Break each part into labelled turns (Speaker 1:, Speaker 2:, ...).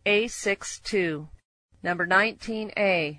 Speaker 1: A62. Number 19A.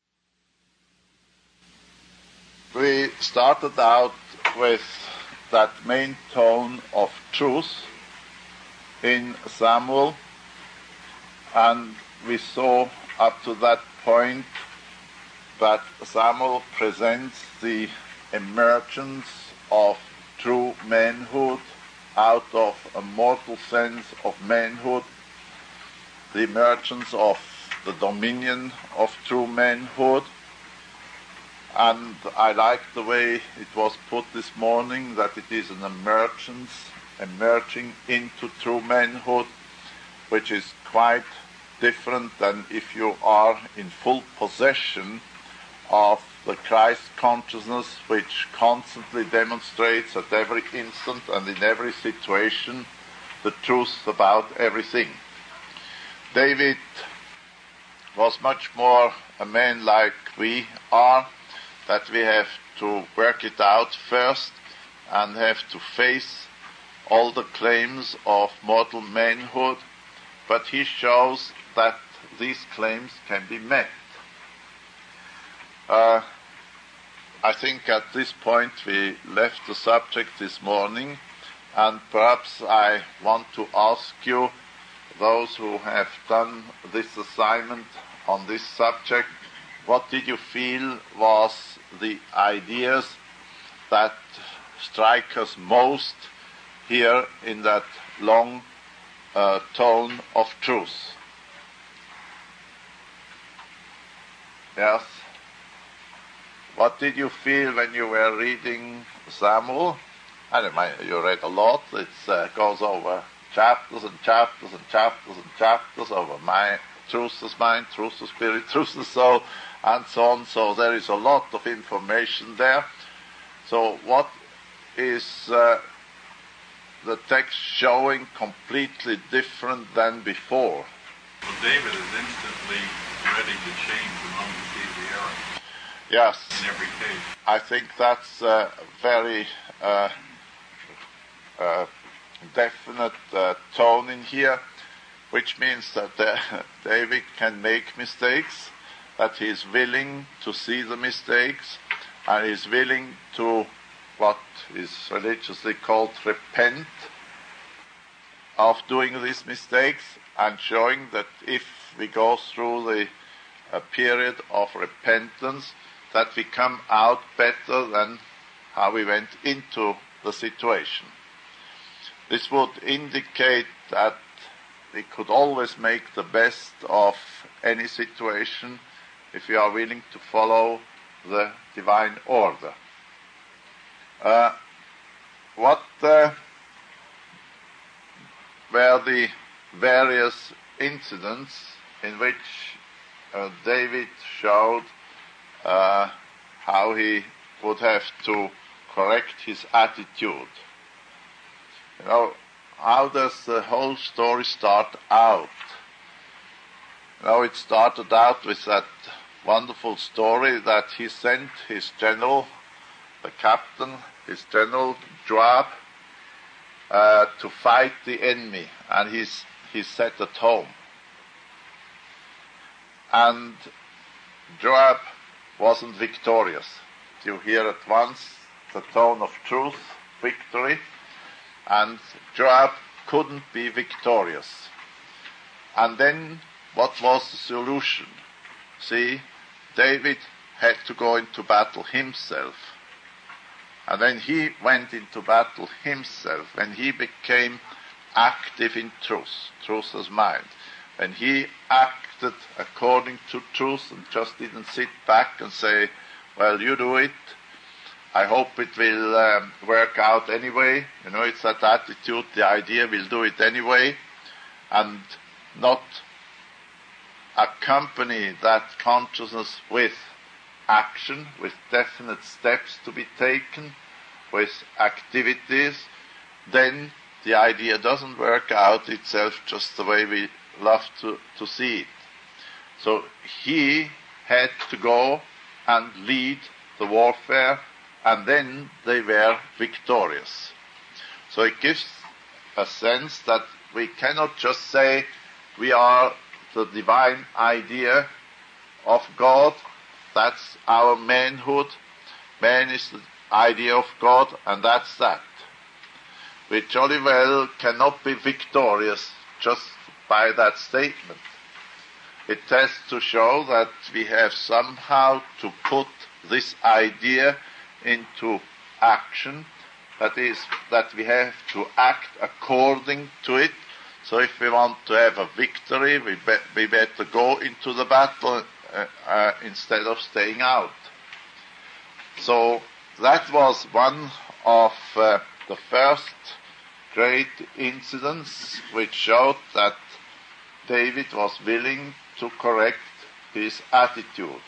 Speaker 2: We started out with that main tone of truth in Samuel, and we saw up to that point that Samuel presents the emergence of true manhood out of a mortal sense of manhood, the emergence of the dominion of true manhood. And I like the way it was put this morning, that it is an emerging into true manhood, which is quite different than if you are in full possession of the Christ consciousness, which constantly demonstrates at every instant and in every situation the truth about everything. David was much more a man like we are, that we have to work it out first and have to face all the claims of mortal manhood, but he shows that these claims can be met. I think at this point we left the subject this morning, and perhaps I want to ask you, those who have done this assignment on this subject, what did you feel was the ideas that strike us most here in that long tone of truth? Yes? What did you feel when you were reading Samuel? I don't mind, you read a lot. It goes over chapters and chapters and chapters and chapters over my truth is mind, truth is spirit, truth is soul, and so on. So there is a lot of information there. So what is the text showing completely different than before?
Speaker 3: Well, David is instantly ready to change among the error.
Speaker 2: Yes.
Speaker 3: In every case.
Speaker 2: I think that's a very definite tone in here, which means that David can make mistakes, that he is willing to see the mistakes, and is willing to, what is religiously called, repent of doing these mistakes, and showing that if we go through the period of repentance, that we come out better than how we went into the situation. This would indicate that we could always make the best of any situation if we are willing to follow the divine order. What were the various incidents in which David showed how he would have to correct his attitude? You know, how does the whole story start out? You know, it started out with that wonderful story that he sent his general, the captain, his general Joab, to fight the enemy, and he's sat at home. And Joab wasn't victorious. You hear at once the tone of truth, victory, and Joab couldn't be victorious. And then what was the solution? See, David had to go into battle himself. And when he went into battle himself, when he became active in truth as mind, when he acted according to truth and just didn't sit back and say, well, you do it, I hope it will work out anyway. You know, it's that attitude, the idea we'll do it anyway, and not accompany that consciousness with action, with definite steps to be taken, with activities. Then the idea doesn't work out itself just the way we love to see it. So he had to go and lead the warfare, and then they were victorious. So it gives a sense that we cannot just say we are the divine idea of God. That's our manhood. Man is the idea of God, and that's that. We jolly well cannot be victorious just by that statement. It has to show that we have somehow to put this idea into action. That is, that we have to act according to it. So if we want to have a victory, we better go into the battle instead of staying out. So that was one of the first great incidents which showed that David was willing to correct his attitude.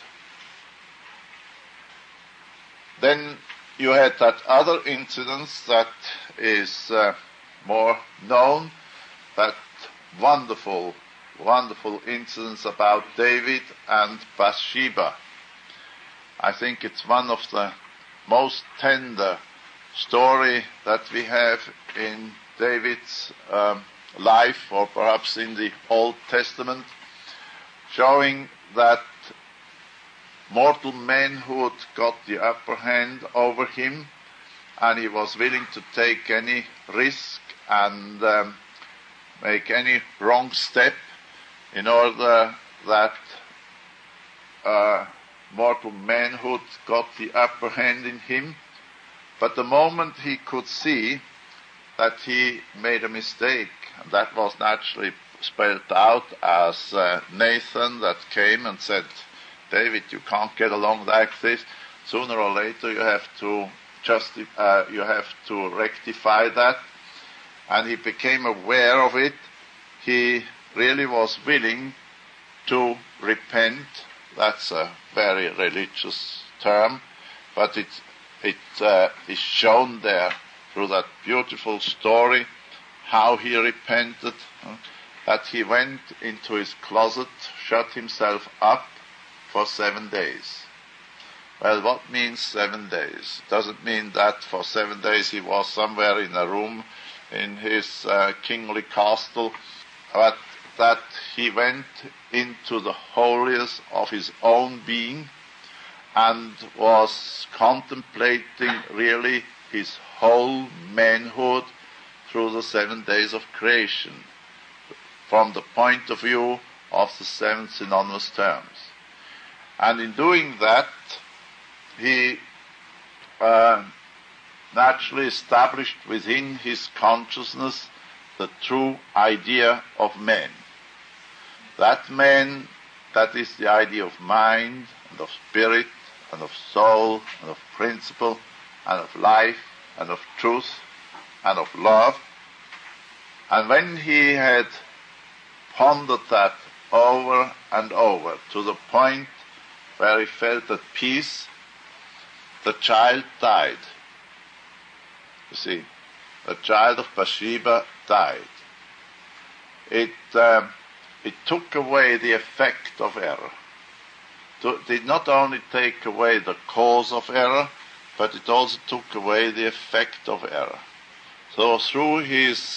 Speaker 2: Then you had that other incident that is more known, that wonderful incidents about David and Bathsheba. I think it's one of the most tender story that we have in David's life, or perhaps in the Old Testament, showing that mortal manhood got the upper hand over him, and he was willing to take any risk and make any wrong step in order that mortal manhood got the upper hand in him. But the moment he could see that he made a mistake, and that was naturally spelled out as Nathan that came and said, David, you can't get along like this. Sooner or later you have to rectify that. And he became aware of it. He really was willing to repent. That's a very religious term, but it is shown there through that beautiful story how he repented, that he went into his closet, shut himself up for 7 days. Well, what means 7 days? Doesn't mean that for 7 days he was somewhere in a room in his kingly castle, but that he went into the holiest of his own being and was contemplating really his whole manhood through the 7 days of creation, from the point of view of the 7 synonymous terms. And in doing that, he naturally established within his consciousness the true idea of man. That man, that is the idea of mind and of spirit and of soul and of principle and of life and of truth and of love. And when he had pondered that over and over to the point where he felt at peace, the child died. You see, the child of Bathsheba died. It took away the effect of error. It did not only take away the cause of error, but it also took away the effect of error. So through his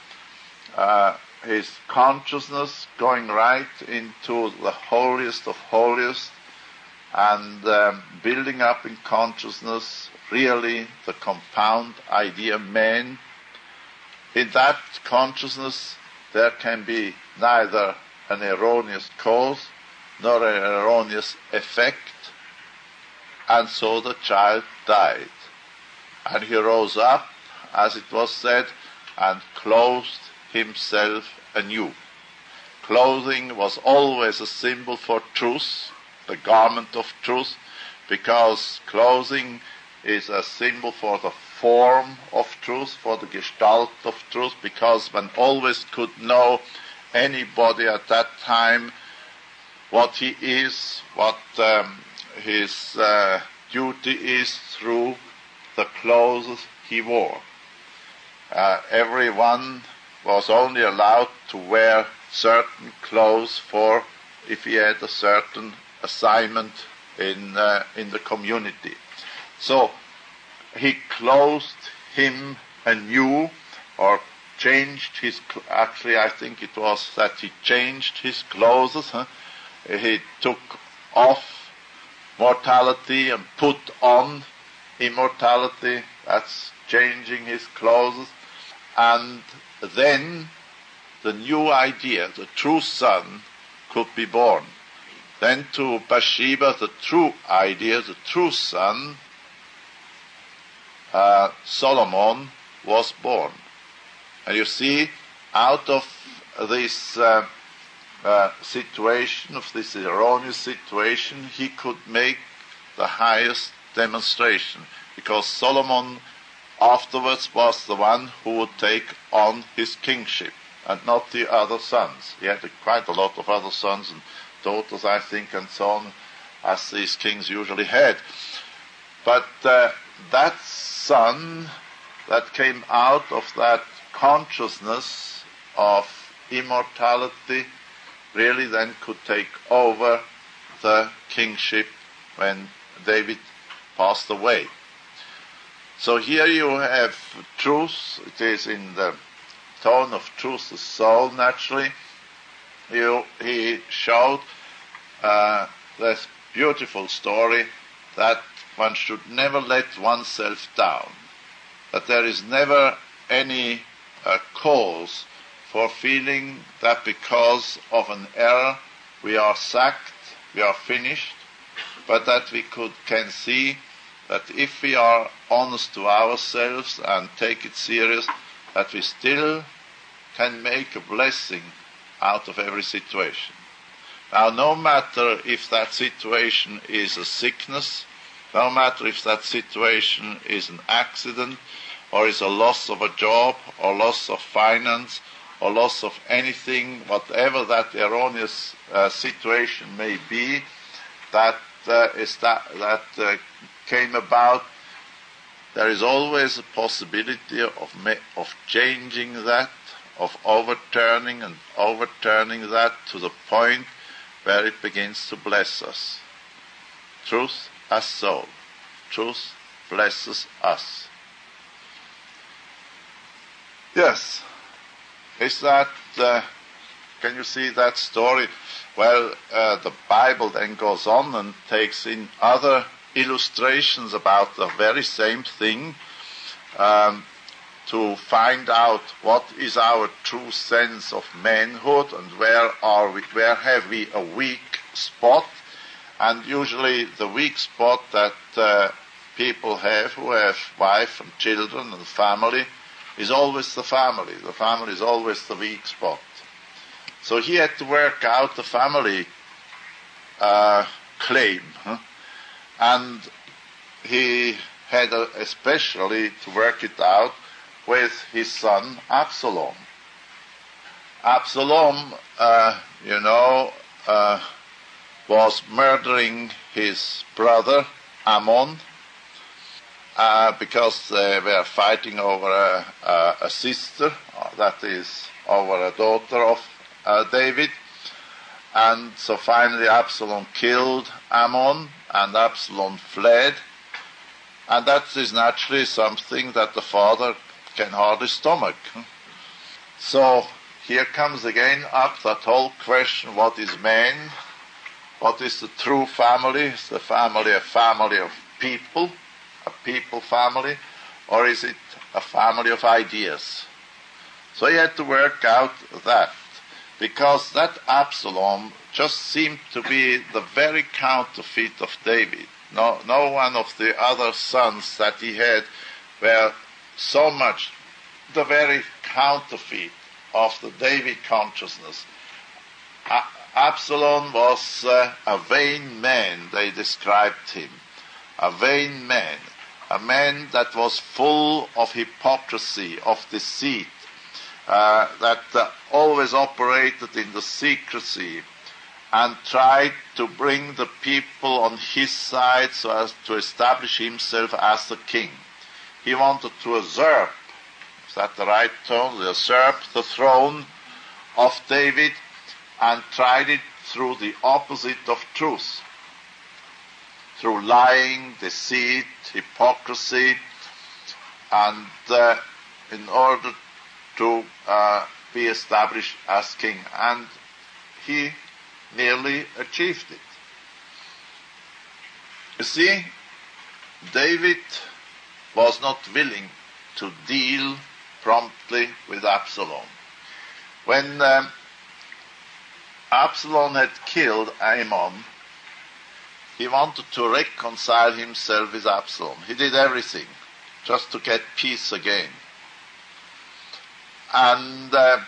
Speaker 2: consciousness going right into the holiest of holiest, and building up in consciousness really the compound idea man, in that consciousness there can be neither an erroneous cause nor an erroneous effect, and so the child died. And he rose up, as it was said, and clothed himself anew. Clothing was always a symbol for truth, the garment of truth, because clothing is a symbol for the form of truth, for the gestalt of truth, because one always could know anybody at that time what he is, what his duty is through the clothes he wore. Everyone was only allowed to wear certain clothes for if he had a certain assignment in the community. So he clothed him anew, or changed actually I think it was that he changed his clothes. He took off mortality and put on immortality. That's changing his clothes. And then the new idea, the true son, could be born. Then to Bathsheba, the true idea, the true son, Solomon, was born. And you see, out of this situation, of this erroneous situation, he could make the highest demonstration, because Solomon afterwards was the one who would take on his kingship, and not the other sons. He had quite a lot of other sons and daughters, I think, and so on, as these kings usually had. But that son that came out of that consciousness of immortality really then could take over the kingship when David passed away. So here you have truth. It is in the tone of truth, the soul, naturally. He showed this beautiful story that one should never let oneself down, that there is never any cause for feeling that because of an error we are sacked, we are finished, but that we can see that if we are honest to ourselves and take it serious, that we still can make a blessing out of every situation. Now, no matter if that situation is a sickness, no matter if that situation is an accident, or is a loss of a job, or loss of finance, or loss of anything, whatever that erroneous situation may be, that came about, there is always a possibility of changing that, of overturning that to the point where it begins to bless us. Truth as soul. Truth blesses us. Yes. Is that, can you see that story? Well, the Bible then goes on and takes in other illustrations about the very same thing, to find out what is our true sense of manhood and where have we a weak spot. And usually the weak spot that people have who have wife and children and family is always the family. The family is always the weak spot. So he had to work out the family claim. And he had especially to work it out with his son Absalom. Absalom, was murdering his brother Ammon because they were fighting over a sister, that is, over a daughter of David. And so finally Absalom killed Ammon, and Absalom fled. And that is naturally something that the father can hardly stomach. So here comes again up that whole question, what is man? What is the true family? Is the family a family of people, a people family, or is it a family of ideas? So he had to work out that, because that Absalom just seemed to be the very counterfeit of David. No one of the other sons that he had were so much the very counterfeit of the David consciousness. Absalom was a vain man, they described him. A vain man. A man that was full of hypocrisy, of deceit, that always operated in the secrecy and tried to bring the people on his side so as to establish himself as the king. He wanted to usurp, is that the right term? Usurp the throne of David, and tried it through the opposite of truth. Through lying, deceit, hypocrisy, and in order to be established as king. And he nearly achieved it. You see, David was not willing to deal promptly with Absalom. When Absalom had killed Amnon, he wanted to reconcile himself with Absalom. He did everything just to get peace again. And that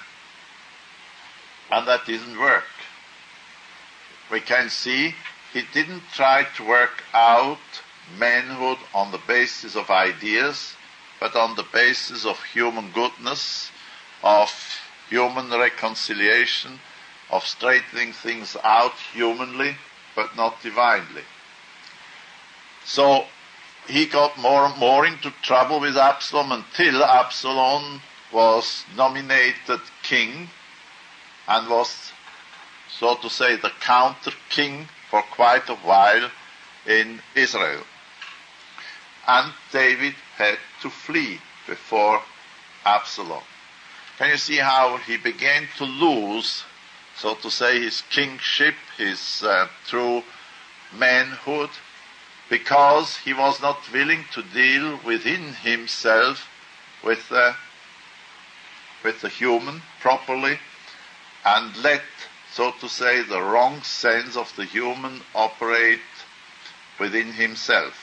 Speaker 2: didn't work. We can see he didn't try to work out manhood on the basis of ideas, but on the basis of human goodness, of human reconciliation, of straightening things out humanly, but not divinely. So he got more and more into trouble with Absalom until Absalom was nominated king and was, so to say, the counter-king for quite a while in Israel. And David had to flee before Absalom. Can you see how he began to lose, so to say, his kingship, his true manhood, because he was not willing to deal within himself with the human properly, and let, so to say, the wrong sense of the human operate within himself.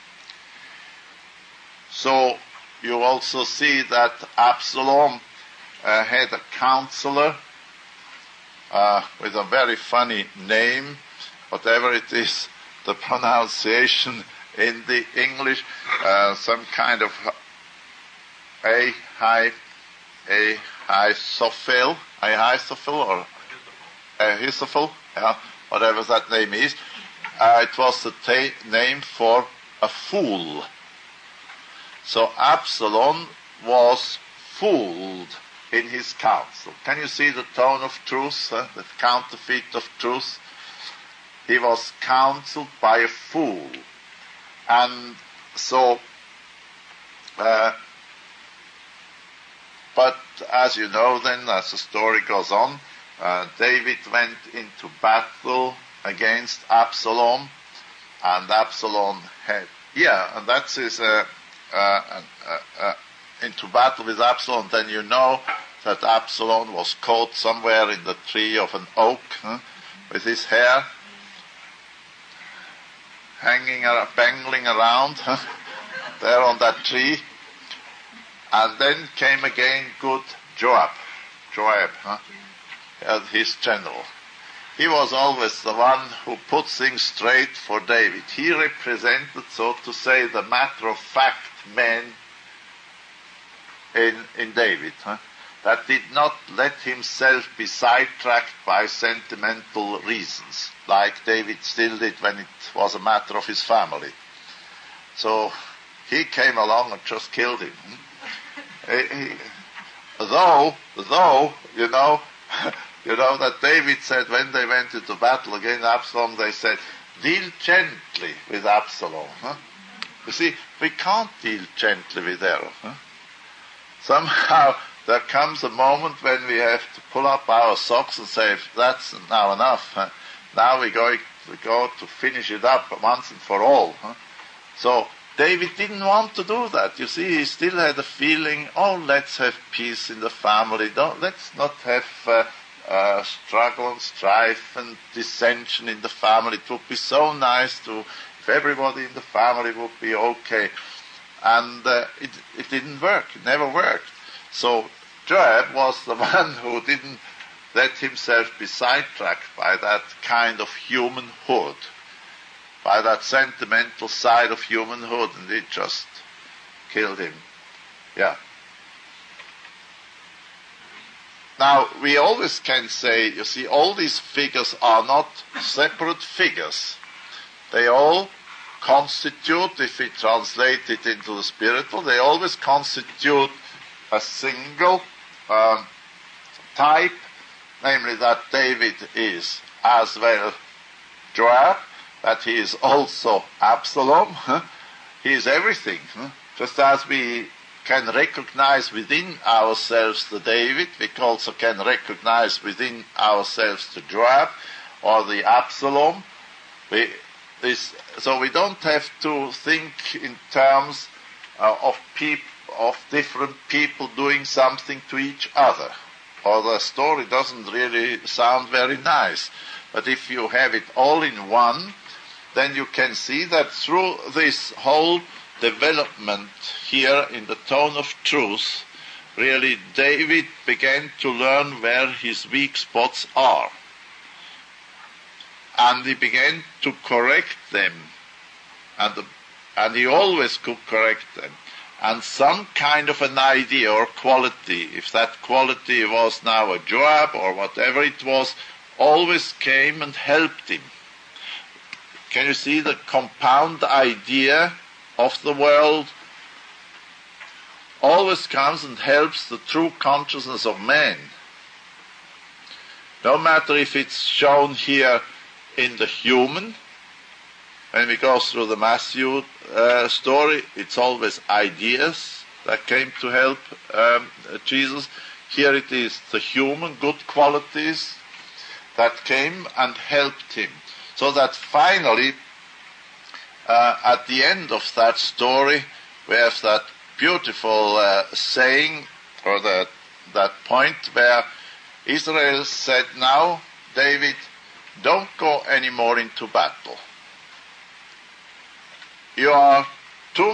Speaker 2: So you also see that Absalom had a counselor with a very funny name, whatever it is, the pronunciation in the English, some kind of Ahithophel or Ahithophel, whatever that name is. It was the name for a fool. So Absalom was fooled in his counsel. Can you see the tone of truth, the counterfeit of truth? He was counseled by a fool. And so, but as you know then, as the story goes on, David went into battle against Absalom, and Absalom had, and that's his, into battle with Absalom, then you know that Absalom was caught somewhere in the tree of an oak, with his hair bangling around there on that tree. And then came again good Joab, his general. He was always the one who put things straight for David. He represented, so to say, the matter-of-fact man in David, that did not let himself be sidetracked by sentimental reasons, like David still did when it was a matter of his family. So he came along and just killed him. Though, you know that David said when they went into battle against Absalom, they said, deal gently with Absalom. You see, we can't deal gently with error. Somehow there comes a moment when we have to pull up our socks and say, that's now enough. Now we go to finish it up once and for all. So David didn't want to do that. You see, he still had a feeling, let's have peace in the family. Let's not have struggle and strife and dissension in the family. It would be so nice if everybody in the family would be okay. And it didn't work. It never worked. So Joab was the one who didn't let himself be sidetracked by that kind of humanhood, by that sentimental side of humanhood, and it just killed him. Now, we always can say, you see, all these figures are not separate figures. They all constitute, if we translate it into the spiritual, they always constitute a single type, namely that David is as well Joab, that he is also Absalom. He is everything. Just as we can recognize within ourselves the David. We also can recognize within ourselves the Joab or the Absalom. So we don't have to think in terms of different people doing something to each other. Or the story doesn't really sound very nice. But if you have it all in one, then you can see that through this whole development here in the tone of truth, really David began to learn where his weak spots are. And he began to correct them. And he always could correct them. And some kind of an idea or quality, if that quality was now a Joab or whatever it was, always came and helped him. Can you see the compound idea of the world always comes and helps the true consciousness of man? No matter if it's shown here in the human, when we go through the Matthew story, it's always ideas that came to help Jesus. Here it is the human good qualities that came and helped him. So that finally, at the end of that story, we have that beautiful saying, or that point where Israel said, now, David, don't go any more into battle. You are too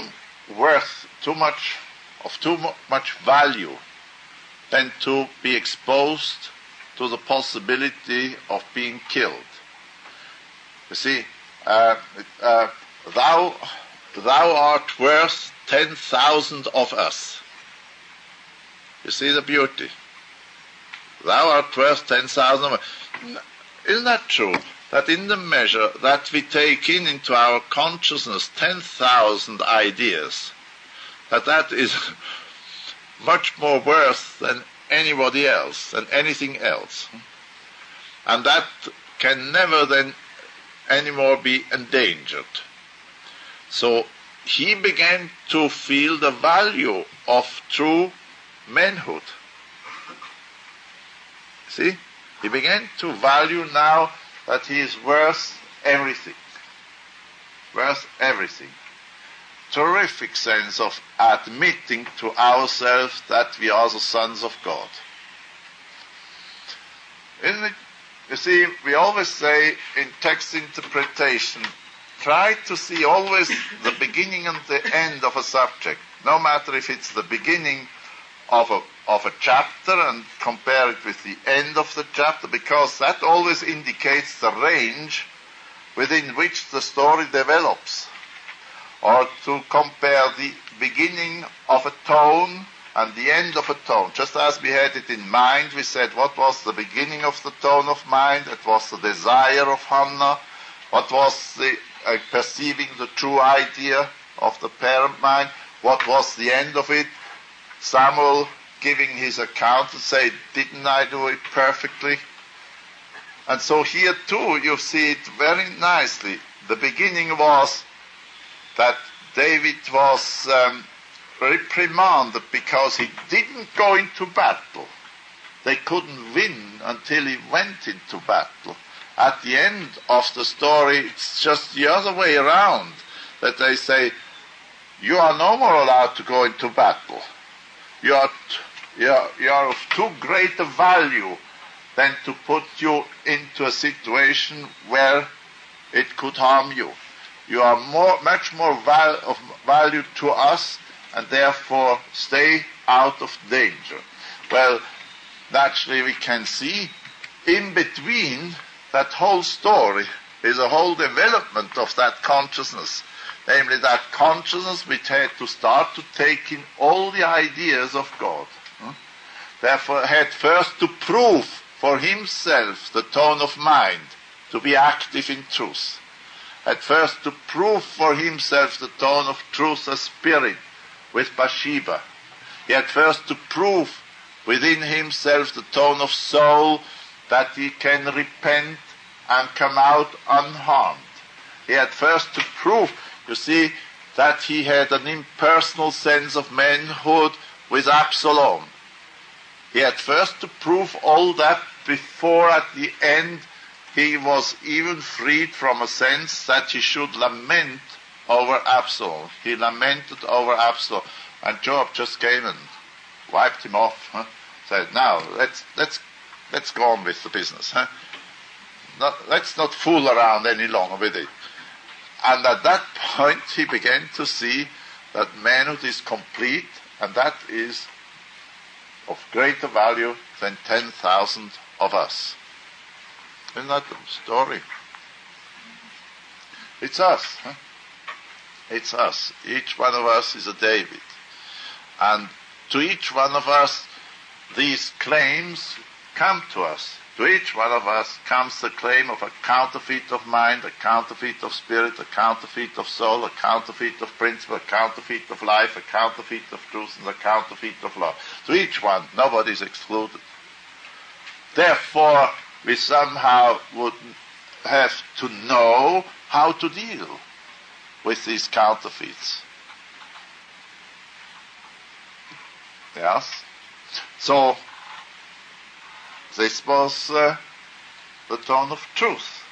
Speaker 2: much value than to be exposed to the possibility of being killed. You see, thou art worth 10,000 of us. You see the beauty. Thou art worth 10,000 of us. Isn't that true? That in the measure that we take into our consciousness 10,000 ideas, that is much more worth than anybody else, than anything else. And that can never then anymore be endangered. So he began to feel the value of true manhood. See? He began to value now that he is worth everything. Worth everything. Terrific sense of admitting to ourselves that we are the sons of God. Isn't it? You see, we always say in text interpretation, try to see always the beginning and the end of a subject, no matter if it's the beginning of a chapter and compare it with the end of the chapter, because that always indicates the range within which the story develops. Or to compare the beginning of a tone and the end of a tone. Just as we had it in mind, we said what was the beginning of the tone of mind? It was the desire of Hannah. What was the perceiving the true idea of the parent mind? What was the end of it? Samuel giving his account and say, didn't I do it perfectly? And so here too you see it very nicely. The beginning was that David was reprimanded because he didn't go into battle. They couldn't win until he went into battle. At the end of the story, it's just the other way around, that they say, you are no more allowed to go into battle. You are of too great a value than to put you into a situation where it could harm you. You are much more of value to us, and therefore stay out of danger. Well, naturally we can see in between that whole story is a whole development of that consciousness. Namely, that consciousness which had to start to take in all the ideas of God. Therefore had first to prove for himself the tone of mind, to be active in truth. Had first to prove for himself the tone of truth as spirit with Bathsheba. He had first to prove within himself the tone of soul that he can repent and come out unharmed. He had first to prove, you see, that he had an impersonal sense of manhood with Absalom. He had first to prove all that before at the end he was even freed from a sense that he should lament over Absalom. He lamented over Absalom. And Joab just came and wiped him off. Said, now, let's go on with the business. Let's not fool around any longer with it. And at that point he began to see that manhood is complete, and that is of greater value than 10,000 of us. Isn't that the story? It's us. It's us. Each one of us is a David. And to each one of us, these claims come to us. To each one of us comes the claim of a counterfeit of mind, a counterfeit of spirit, a counterfeit of soul, a counterfeit of principle, a counterfeit of life, a counterfeit of truth, and a counterfeit of love. To each one, nobody is excluded. Therefore, we somehow would have to know how to deal with these counterfeits. Yes? So, this was the tone of truth.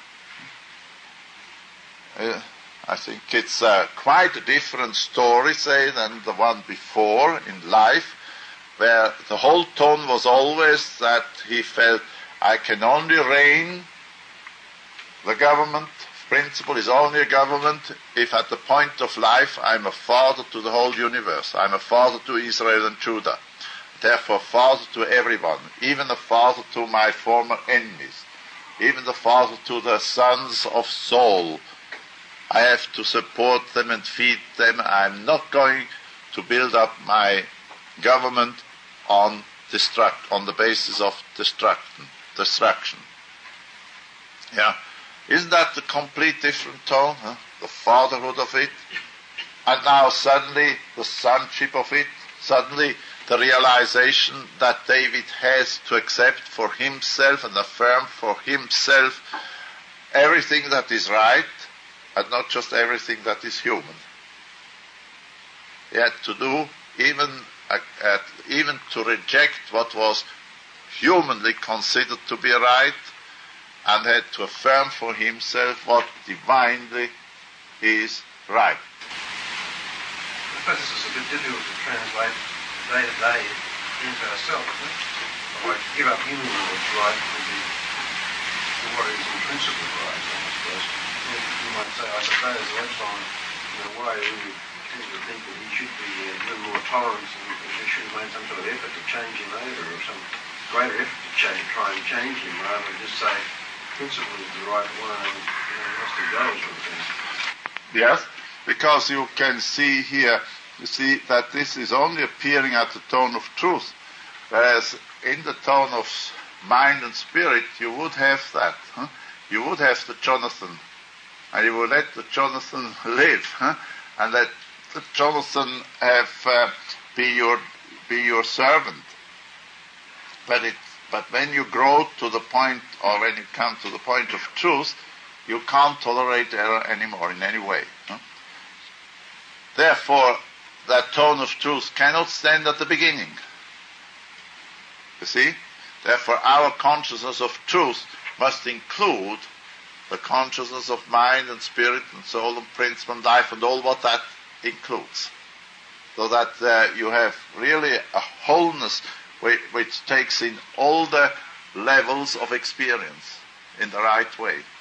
Speaker 2: I think it's quite a different story, say, than the one before in life, where the whole tone was always that he felt, I can only reign, the government principle is only a government if at the point of life I'm a father to the whole universe. I'm a father to Israel and Judah. Therefore, father to everyone, even a father to my former enemies, even the father to the sons of Saul. I have to support them and feed them. I'm not going to build up my government on the basis of destruction. Yeah, isn't that the complete different tone? The fatherhood of it, and now suddenly the sonship of it. Suddenly the realization that David has to accept for himself and affirm for himself everything that is right and not just everything that is human. He had to do even to reject what was humanly considered to be right, and had to affirm for himself what divinely is right.
Speaker 4: I suppose this is a bit difficult to translate day to day into ourselves, isn't it? Like give up human what's right to what is in principle right, I suppose. You might say, I suppose, Epsilon, in a way, we tend to think that he should be a little more tolerant and we should have made some sort of effort to change him over, or some greater effort to try and change him, rather than just say, principle is the right one, he has to go, sort of thing.
Speaker 2: Yes, because you can see here, you see that this is only appearing at the tone of truth, whereas in the tone of mind and spirit, you would have that. You would have the Jonathan, and you would let the Jonathan live, and let the Jonathan have be your servant. But when you grow to the point, or when you come to the point of truth, you can't tolerate error anymore in any way. Therefore, that tone of truth cannot stand at the beginning. You see? Therefore, our consciousness of truth must include the consciousness of mind and spirit and soul and principle and life and all what that includes. So that you have really a wholeness which takes in all the levels of experience in the right way.